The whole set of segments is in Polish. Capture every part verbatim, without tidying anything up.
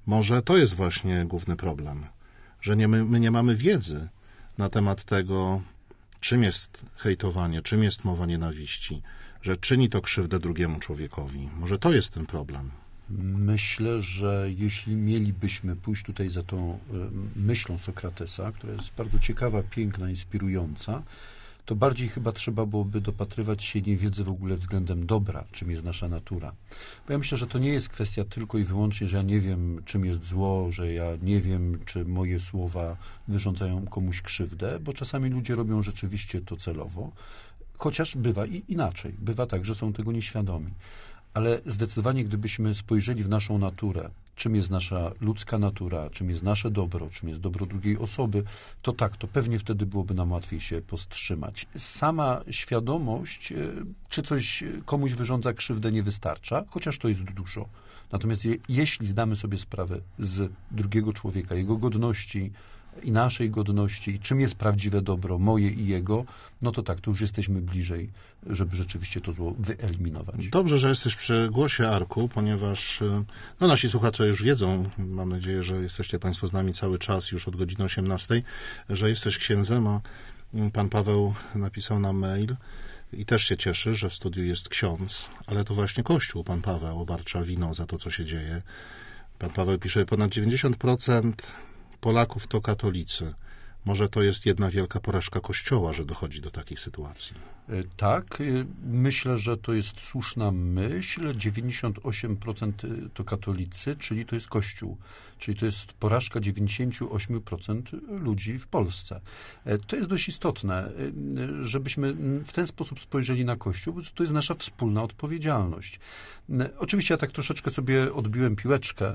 Może to jest właśnie główny problem, że nie, my, my nie mamy wiedzy na temat tego, czym jest hejtowanie, czym jest mowa nienawiści, że czyni to krzywdę drugiemu człowiekowi. Może to jest ten problem. Myślę, że jeśli mielibyśmy pójść tutaj za tą myślą Sokratesa, która jest bardzo ciekawa, piękna, inspirująca, to bardziej chyba trzeba byłoby dopatrywać się niewiedzy w ogóle względem dobra, czym jest nasza natura. Bo ja myślę, że to nie jest kwestia tylko i wyłącznie, że ja nie wiem, czym jest zło, że ja nie wiem, czy moje słowa wyrządzają komuś krzywdę, bo czasami ludzie robią rzeczywiście to celowo, chociaż bywa i inaczej. Bywa tak, że są tego nieświadomi. Ale zdecydowanie, gdybyśmy spojrzeli w naszą naturę, czym jest nasza ludzka natura, czym jest nasze dobro, czym jest dobro drugiej osoby, to tak, to pewnie wtedy byłoby nam łatwiej się powstrzymać. Sama świadomość, czy coś komuś wyrządza krzywdę, nie wystarcza, chociaż to jest dużo. Natomiast je, jeśli zdamy sobie sprawę z drugiego człowieka, jego godności i naszej godności, i czym jest prawdziwe dobro, moje i jego, no to tak, to już jesteśmy bliżej, żeby rzeczywiście to zło wyeliminować. Dobrze, że jesteś przy głosie, Arku, ponieważ no, nasi słuchacze już wiedzą, mam nadzieję, że jesteście Państwo z nami cały czas, już od godziny osiemnastej, że jesteś księdzem, a pan Paweł napisał nam mail i też się cieszy, że w studiu jest ksiądz, ale to właśnie Kościół pan Paweł obarcza winą za to, co się dzieje. Pan Paweł pisze, ponad dziewięćdziesiąt procent Polaków to katolicy. Może to jest jedna wielka porażka Kościoła, że dochodzi do takich sytuacji. Tak, myślę, że to jest słuszna myśl. dziewięćdziesiąt osiem procent to katolicy, czyli to jest Kościół. Czyli to jest porażka dziewięćdziesiąt osiem procent ludzi w Polsce. To jest dość istotne, żebyśmy w ten sposób spojrzeli na Kościół, bo to jest nasza wspólna odpowiedzialność. Oczywiście ja tak troszeczkę sobie odbiłem piłeczkę,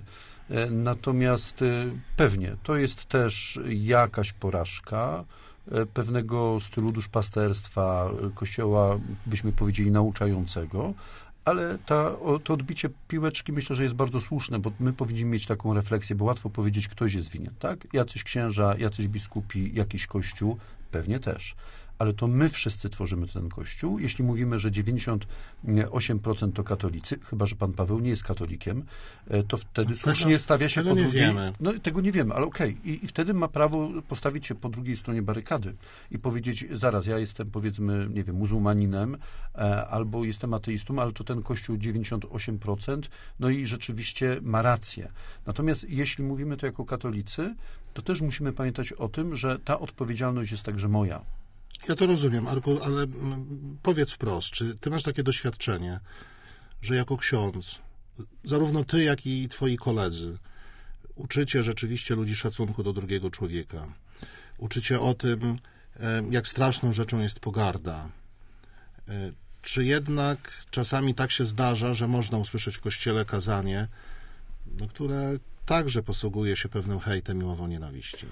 natomiast pewnie to jest też jakaś porażka pewnego stylu duszpasterstwa, Kościoła, byśmy powiedzieli, nauczającego, ale ta, to odbicie piłeczki myślę, że jest bardzo słuszne, bo my powinniśmy mieć taką refleksję, bo łatwo powiedzieć, ktoś jest winien, tak? Jacyś księża, jacyś biskupi, jakiś Kościół, pewnie też. Ale to my wszyscy tworzymy ten Kościół. Jeśli mówimy, że dziewięćdziesiąt osiem procent to katolicy, chyba że pan Paweł nie jest katolikiem, to wtedy tego, słusznie stawia się tego po nie drugiej... Wiemy. No tego nie wiemy, ale okej. Okay. I, I wtedy ma prawo postawić się po drugiej stronie barykady i powiedzieć, zaraz, ja jestem, powiedzmy, nie wiem, muzułmaninem e, albo jestem ateistą, ale to ten Kościół dziewięćdziesiąt osiem procent, no i rzeczywiście ma rację. Natomiast jeśli mówimy to jako katolicy, to też musimy pamiętać o tym, że ta odpowiedzialność jest także moja. Ja to rozumiem, Arku, ale powiedz wprost, czy ty masz takie doświadczenie, że jako ksiądz, zarówno ty, jak i twoi koledzy, uczycie rzeczywiście ludzi szacunku do drugiego człowieka, uczycie o tym, jak straszną rzeczą jest pogarda. Czy jednak czasami tak się zdarza, że można usłyszeć w kościele kazanie, no, które także posługuje się pewnym hejtem i mową nienawiści?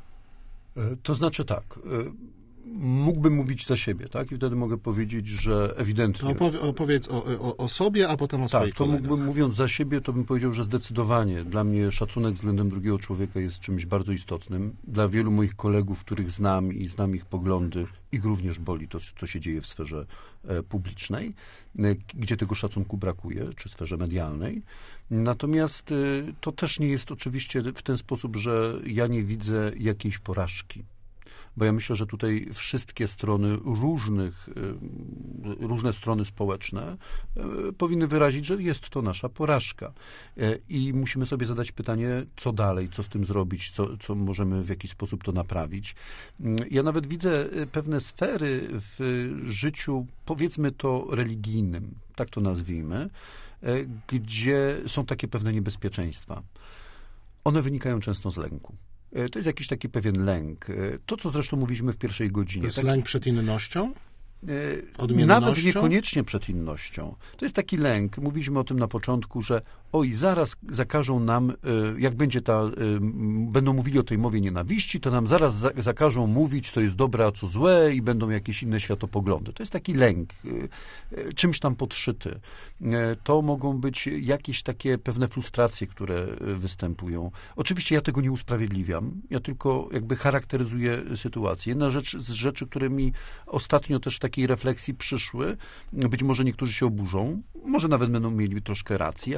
To znaczy tak... Mógłbym mówić za siebie, tak? I wtedy mogę powiedzieć, że ewidentnie... To opowie, opowiedz o, o, o sobie, a potem o tak, swoich to kolegach. mógłbym, mówiąc za siebie, to bym powiedział, że zdecydowanie dla mnie szacunek względem drugiego człowieka jest czymś bardzo istotnym. Dla wielu moich kolegów, których znam i znam ich poglądy, ich również boli to, co się dzieje w sferze e, publicznej, e, gdzie tego szacunku brakuje, czy w sferze medialnej. Natomiast e, to też nie jest oczywiście w ten sposób, że ja nie widzę jakiejś porażki. Bo ja myślę, że tutaj wszystkie strony różnych, różne strony społeczne powinny wyrazić, że jest to nasza porażka. I musimy sobie zadać pytanie, co dalej, co z tym zrobić, co, co możemy w jakiś sposób to naprawić. Ja nawet widzę pewne sfery w życiu, powiedzmy to religijnym, tak to nazwijmy, gdzie są takie pewne niebezpieczeństwa. One wynikają często z lęku. To jest jakiś taki pewien lęk. To, co zresztą mówiliśmy w pierwszej godzinie. To jest taki... lęk przed innością? Nawet niekoniecznie przed innością. To jest taki lęk. Mówiliśmy o tym na początku, że oj, zaraz zakażą nam, jak będzie ta, będą mówili o tej mowie nienawiści, to nam zaraz zakażą mówić, co jest dobre, a co złe i będą jakieś inne światopoglądy. To jest taki lęk, czymś tam podszyty. To mogą być jakieś takie pewne frustracje, które występują. Oczywiście ja tego nie usprawiedliwiam, ja tylko jakby charakteryzuję sytuację. Jedna rzecz z rzeczy, które mi ostatnio też w takiej refleksji przyszły, być może niektórzy się oburzą, może nawet będą mieli troszkę racji, ale ja widzę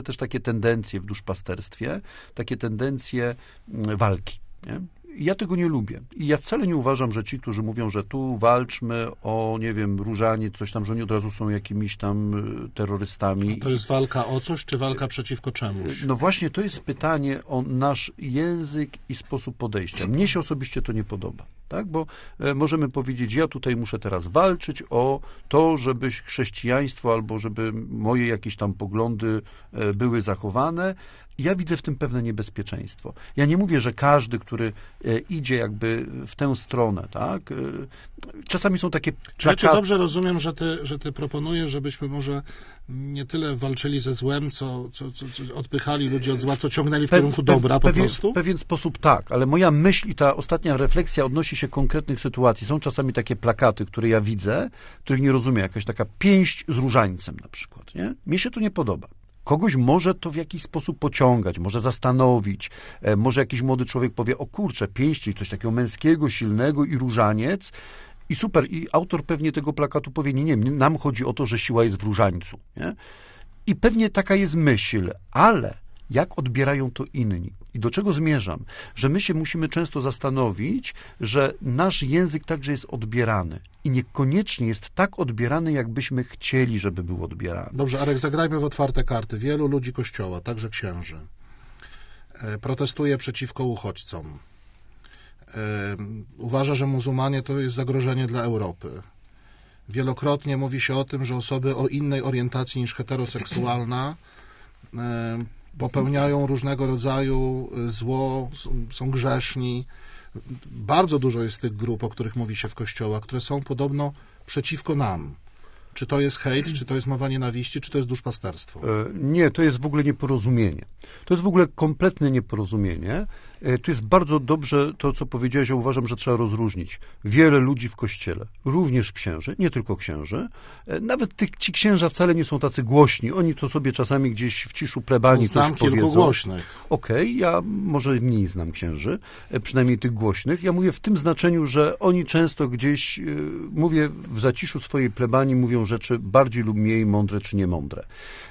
też takie tendencje w duszpasterstwie, takie tendencje walki, nie? Ja tego nie lubię. I ja wcale nie uważam, że ci, którzy mówią, że tu walczmy o, nie wiem, różaniec, coś tam, że oni od razu są jakimiś tam terrorystami. A to jest walka o coś, czy walka przeciwko czemuś? No właśnie, to jest pytanie o nasz język i sposób podejścia. Mnie się osobiście to nie podoba, tak? Bo e, możemy powiedzieć, ja tutaj muszę teraz walczyć o to, żeby chrześcijaństwo albo żeby moje jakieś tam poglądy e, były zachowane. Ja widzę w tym pewne niebezpieczeństwo. Ja nie mówię, że każdy, który e, idzie jakby w tę stronę, tak? E, czasami są takie plakaty. Czy ja cię dobrze rozumiem, że ty, że ty proponujesz, żebyśmy może nie tyle walczyli ze złem, co, co, co, co odpychali ludzi od zła, co ciągnęli w kierunku dobra po pewien, prostu? W pewien sposób tak, ale moja myśl i ta ostatnia refleksja odnosi się konkretnych sytuacji. Są czasami takie plakaty, które ja widzę, których nie rozumiem. Jakaś taka pięść z różańcem na przykład, nie? Mnie się to nie podoba. Kogoś może to w jakiś sposób pociągać, może zastanowić, e, może jakiś młody człowiek powie, o kurczę, pięści, coś takiego męskiego, silnego i różaniec i super, i autor pewnie tego plakatu powie, nie, nie, nam chodzi o to, że siła jest w różańcu, nie? I pewnie taka jest myśl, ale jak odbierają to inni? I do czego zmierzam? Że my się musimy często zastanowić, że nasz język także jest odbierany i niekoniecznie jest tak odbierany, jakbyśmy chcieli, żeby był odbierany. Dobrze, Arek, zagrajmy w otwarte karty. Wielu ludzi Kościoła, także księży, protestuje przeciwko uchodźcom. Uważa, że muzułmanie to jest zagrożenie dla Europy. Wielokrotnie mówi się o tym, że osoby o innej orientacji niż heteroseksualna popełniają różnego rodzaju zło, są grzeszni. Bardzo dużo jest tych grup, o których mówi się w kościołach, które są podobno przeciwko nam. Czy to jest hejt, czy to jest mowa nienawiści, czy to jest duszpasterstwo? Nie, to jest w ogóle nieporozumienie. To jest w ogóle kompletne nieporozumienie. Tu jest bardzo dobrze to, co powiedziałeś, ja uważam, że trzeba rozróżnić. Wiele ludzi w Kościele, również księży, nie tylko księży, nawet tych, ci księża wcale nie są tacy głośni. Oni to sobie czasami gdzieś w ciszu plebanii znam coś powiedzą. kilku głośnych. Okej, okay, ja może mniej znam księży, przynajmniej tych głośnych. Ja mówię w tym znaczeniu, że oni często gdzieś, mówię w zaciszu swojej plebanii, mówią rzeczy bardziej lub mniej mądre czy niemądre.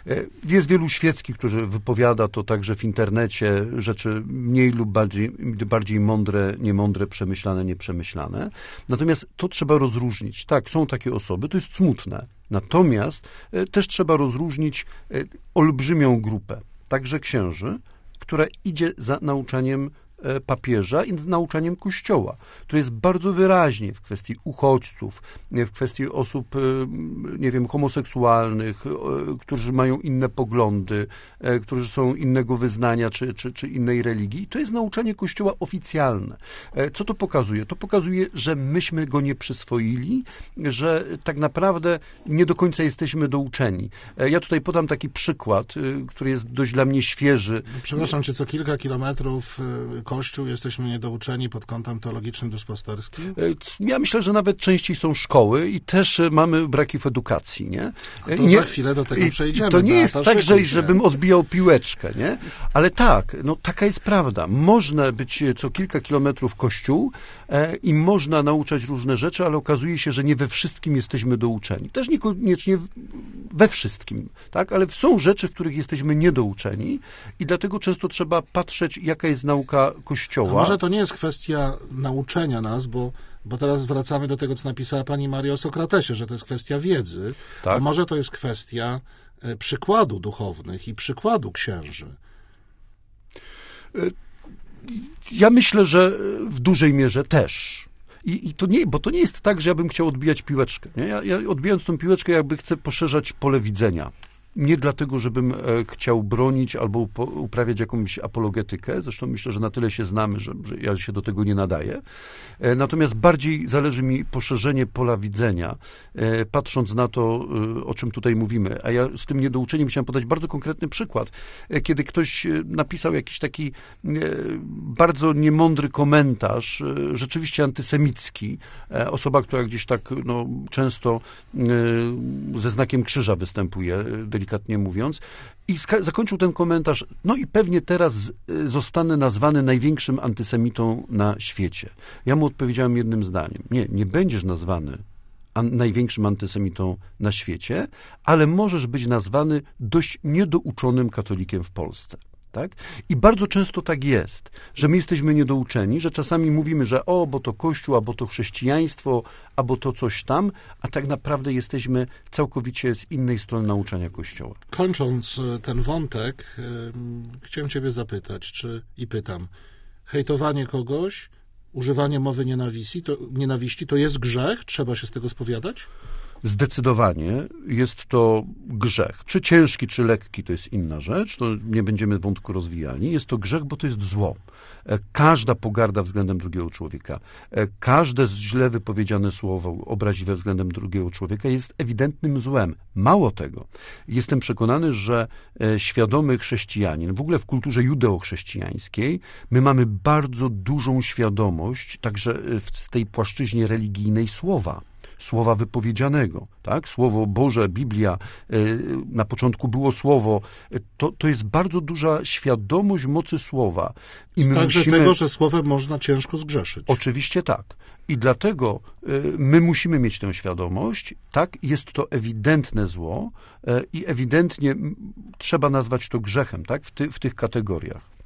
Jest wielu świeckich, którzy wypowiada to także w internecie, rzeczy mniej lub bardziej, bardziej mądre, niemądre, przemyślane, nieprzemyślane. Natomiast to trzeba rozróżnić. Tak, są takie osoby, to jest smutne. Natomiast też trzeba rozróżnić olbrzymią grupę, także księży, która idzie za nauczaniem papieża i nauczaniem Kościoła. To jest bardzo wyraźnie w kwestii uchodźców, w kwestii osób, nie wiem, homoseksualnych, którzy mają inne poglądy, którzy są innego wyznania czy, czy, czy innej religii. I to jest nauczanie Kościoła oficjalne. Co to pokazuje? To pokazuje, że myśmy go nie przyswoili, że tak naprawdę nie do końca jesteśmy douczeni. Ja tutaj podam taki przykład, który jest dość dla mnie świeży. Przepraszam cię, co kilka kilometrów Kościół jesteśmy niedouczeni pod kątem teologicznym, duszpasterskim? Ja myślę, że nawet częściej są szkoły i też mamy braki w edukacji, nie? A to nie, za chwilę do tego przejdziemy. To nie Beata, jest tak, że, się. żebym odbijał piłeczkę, nie? Ale tak, no taka jest prawda. Można być co kilka kilometrów kościół e, i można nauczać różne rzeczy, ale okazuje się, że nie we wszystkim jesteśmy douczeni. Też niekoniecznie we wszystkim, tak? Ale są rzeczy, w których jesteśmy niedouczeni i dlatego często trzeba patrzeć, jaka jest nauka Kościoła. A może to nie jest kwestia nauczenia nas, bo, bo teraz wracamy do tego, co napisała pani Maria o Sokratesie, że to jest kwestia wiedzy, tak. A może to jest kwestia przykładu duchownych i przykładu księży. Ja myślę, że w dużej mierze też. I, I to nie, bo to nie jest tak, że ja bym chciał odbijać piłeczkę. Nie? Ja, ja odbijając tą piłeczkę, jakby chcę poszerzać pole widzenia. Nie dlatego, żebym chciał bronić albo uprawiać jakąś apologetykę, zresztą myślę, że na tyle się znamy, że, że ja się do tego nie nadaję. Natomiast bardziej zależy mi poszerzenie pola widzenia, patrząc na to, o czym tutaj mówimy. A ja z tym niedouczeniem chciałem podać bardzo konkretny przykład. Kiedy ktoś napisał jakiś taki bardzo niemądry komentarz, rzeczywiście antysemicki, osoba, która gdzieś tak no, często ze znakiem krzyża występuje, delikatnie mówiąc, i zakończył ten komentarz, no i pewnie teraz zostanę nazwany największym antysemitą na świecie. Ja mu odpowiedziałem jednym zdaniem. Nie, nie będziesz nazwany an, największym antysemitą na świecie, ale możesz być nazwany dość niedouczonym katolikiem w Polsce. Tak? I bardzo często tak jest, że my jesteśmy niedouczeni, że czasami mówimy, że o, bo to Kościół, albo to chrześcijaństwo, albo to coś tam, a tak naprawdę jesteśmy całkowicie z innej strony nauczania Kościoła. Kończąc ten wątek, chciałem ciebie zapytać, czy i pytam, hejtowanie kogoś, używanie mowy nienawiści to, nienawiści to jest grzech? Trzeba się z tego spowiadać? Zdecydowanie jest to grzech. Czy ciężki, czy lekki, to jest inna rzecz, to nie będziemy wątku rozwijali. Jest to grzech, bo to jest zło. Każda pogarda względem drugiego człowieka, każde źle wypowiedziane słowo obraźliwe względem drugiego człowieka jest ewidentnym złem. Mało tego, jestem przekonany, że świadomy chrześcijanin, w ogóle w kulturze judeochrześcijańskiej, my mamy bardzo dużą świadomość, także w tej płaszczyźnie religijnej słowa. Słowa wypowiedzianego, tak? Słowo Boże, Biblia, na początku było słowo, to, to jest bardzo duża świadomość mocy słowa. I my Także musimy... tego, że słowem można ciężko zgrzeszyć. Oczywiście tak. I dlatego my musimy mieć tę świadomość, tak? Jest to ewidentne zło i ewidentnie trzeba nazwać to grzechem, tak? W, ty, w tych kategoriach.